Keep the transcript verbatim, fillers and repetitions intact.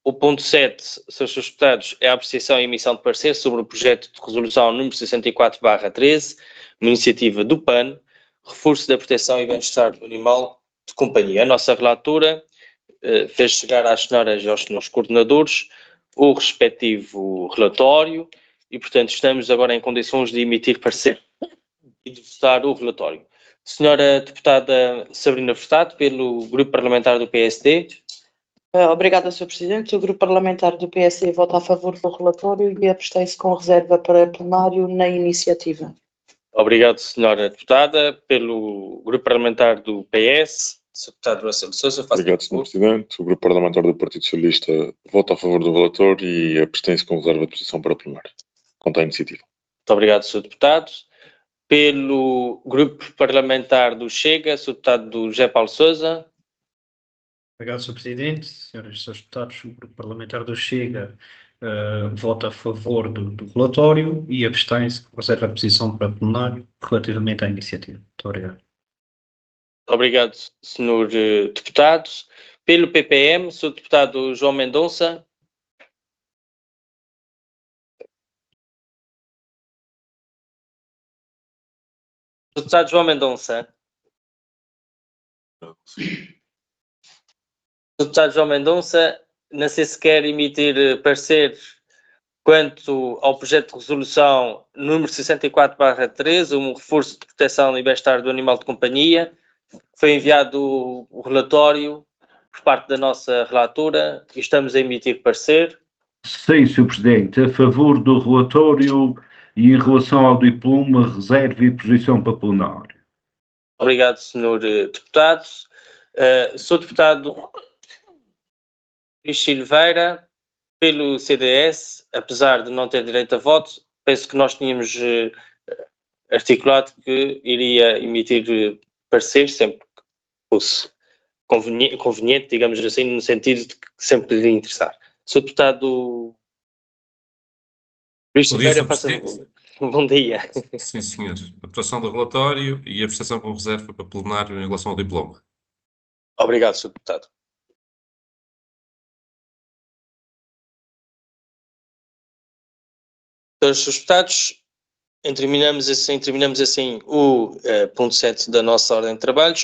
O ponto sete, senhores deputados, é a apreciação e emissão de parecer sobre o projeto de resolução número sessenta e quatro barra treze, uma iniciativa do P A N, reforço da proteção e bem-estar do animal de companhia. A nossa relatora eh, fez chegar às senhoras e aos senhores coordenadores o respectivo relatório e, portanto, estamos agora em condições de emitir parecer e de votar o relatório. Senhora Deputada Sabrina Furtado, pelo Grupo Parlamentar do P S D. Obrigada, senhor Presidente. O Grupo Parlamentar do P S D vota a favor do relatório e abstém-se com reserva para plenário na iniciativa. Obrigado, senhora Deputada. Pelo Grupo Parlamentar do P S, senhor Deputado Marcelo Sousa, faça Obrigado, senhor Presidente. O Grupo Parlamentar do Partido Socialista vota a favor do relatório e abstém-se com reserva de posição para plenário. Quanto à iniciativa. Muito obrigado, senhor Deputado. Pelo Grupo Parlamentar do Chega, senhor Deputado José Paulo Sousa. Obrigado, senhor Presidente. Senhoras e senhores deputados, o Grupo Parlamentar do Chega uh, vota a favor do, do relatório e abstém-se com reserva de posição para plenário relativamente à iniciativa. Muito obrigado. Obrigado, senhor uh, Deputado. Pelo P P M, senhor Deputado João Mendonça. senhor Deputado João Mendonça. senhor Deputado João Mendonça, não sei se quer emitir parecer quanto ao projeto de resolução número sessenta e quatro barra treze, um reforço de proteção e bem-estar do animal de companhia. Foi enviado o, o relatório por parte da nossa relatora e estamos a emitir parecer. Sim, senhor Presidente, a favor do relatório e em relação ao diploma, reserva e posição para plenário. Obrigado, senhor Deputado. Uh, senhor Deputado Luís Silveira, pelo C D S, apesar de não ter direito a voto, penso que nós tínhamos uh, articulado que iria emitir uh, parecer sempre que fosse conveniente, conveniente, digamos assim, no sentido de que sempre lhe interessar. senhor Deputado Luís Silveira, faça um bom dia. Sim, senhor. Aprovação do relatório e abstenção com reserva para plenário em relação ao diploma. Obrigado, senhor Deputado. Senhores deputados, terminamos assim, terminamos assim o uh, ponto sete da nossa ordem de trabalhos.